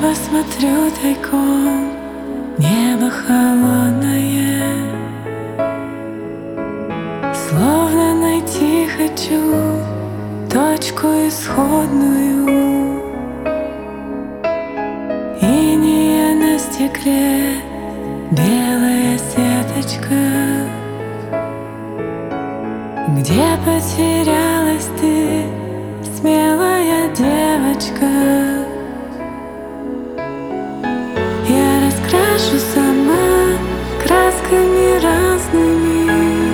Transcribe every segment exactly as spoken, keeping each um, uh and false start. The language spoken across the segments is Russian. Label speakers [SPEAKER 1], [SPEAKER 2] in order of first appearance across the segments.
[SPEAKER 1] посмотрю тайком, небо холодное, словно найти хочу точку исходную. Инея на стекле, белая сеточка, где потерялась ты, смелая девочка. Я раскрашу сама красками разными,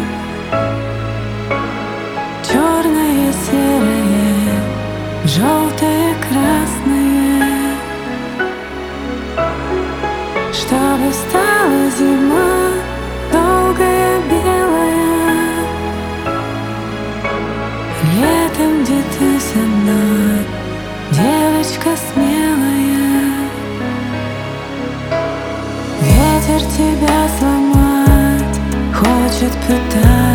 [SPEAKER 1] черное, серое, желтое, красное, чтобы стала зима долгая, белая. Летом, где ты со мной, девочка смелая. Ветер тебя сломать хочет, пытать.